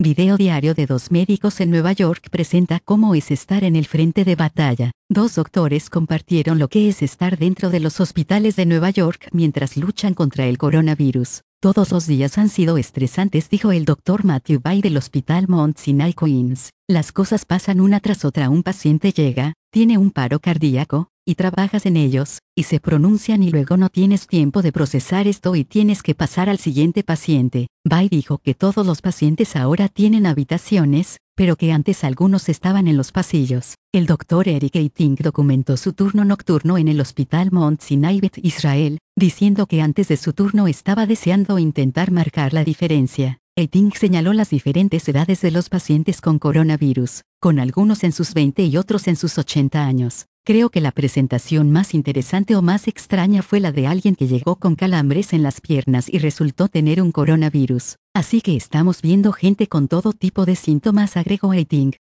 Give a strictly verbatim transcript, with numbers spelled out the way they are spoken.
Video diario de dos médicos en Nueva York presenta cómo es estar en el frente de batalla. Dos doctores compartieron lo que es estar dentro de los hospitales de Nueva York mientras luchan contra el coronavirus. Todos los días han sido estresantes, dijo el doctor Matthew Bay del Hospital Mount Sinai Queens. Las cosas pasan una tras otra. Un paciente llega, tiene un paro cardíaco, y trabajas en ellos, y se pronuncian y luego no tienes tiempo de procesar esto y tienes que pasar al siguiente paciente. Bay dijo que todos los pacientes ahora tienen habitaciones, pero que antes algunos estaban en los pasillos. El doctor Eric Eiting documentó su turno nocturno en el Hospital Mount Sinai Beth Israel, diciendo que antes de su turno estaba deseando intentar marcar la diferencia. Eiting señaló las diferentes edades de los pacientes con coronavirus, con algunos en sus veinte y otros en sus ochenta años. Creo que la presentación más interesante o más extraña fue la de alguien que llegó con calambres en las piernas y resultó tener un coronavirus. Así que estamos viendo gente con todo tipo de síntomas, agregó Eiting.